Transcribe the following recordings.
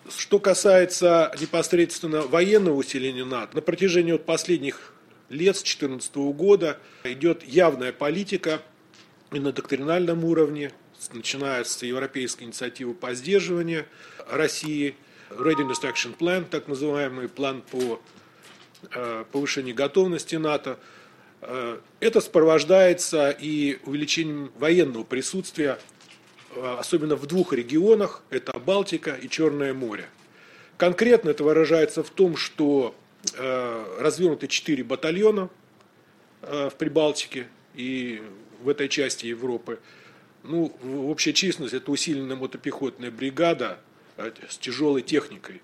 Что касается непосредственно военного усиления НАТО, на протяжении последних лет, с 2014 года, идет явная политика и на доктринальном уровне, начиная с европейской инициативы по сдерживанию России, Readiness Action Plan, так называемый план по повышению готовности НАТО. Это сопровождается и увеличением военного присутствия, особенно в двух регионах, это Балтика и Черное море. Конкретно это выражается в том, что развернуты 4 батальона в Прибалтике и в этой части Европы. Ну, общая численность — это усиленная мотопехотная бригада с тяжелой техникой.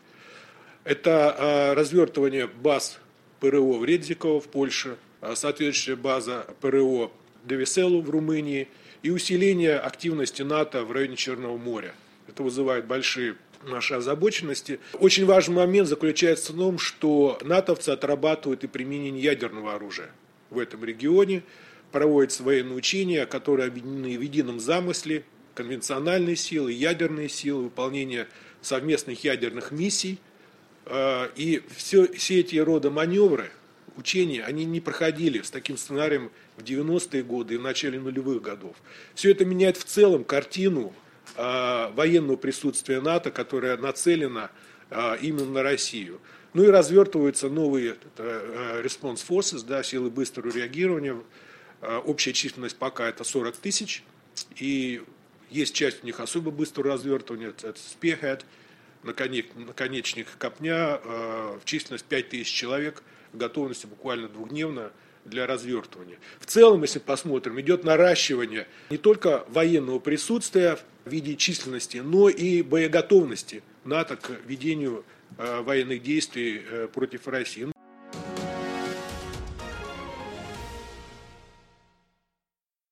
Это развертывание баз ПРО в Редзиково в Польше, соответствующая база ПРО Девеселу в Румынии и усиление активности НАТО в районе Черного моря. Это вызывает большие наши озабоченности. Очень важный момент заключается в том, что натовцы отрабатывают и применение ядерного оружия в этом регионе. Проводятся военные учения, которые объединены в едином замысле: конвенциональные силы, ядерные силы, выполнение совместных ядерных миссий. И все эти рода маневры, учения, они не проходили с таким сценарием в 90-е годы и в начале нулевых годов. Все это меняет в целом картину военного присутствия НАТО, которое нацелено именно на Россию. Ну и развертываются новые response forces, да, силы быстрого реагирования. Общая численность пока это 40 тысяч, и есть часть у них особо быстрого развертывания, это Spearhead, наконечник копня, в численность 5 тысяч человек, в готовности буквально двухдневно для развертывания. В целом, если посмотрим, идет наращивание не только военного присутствия в виде численности, но и боеготовности НАТО к ведению военных действий против России.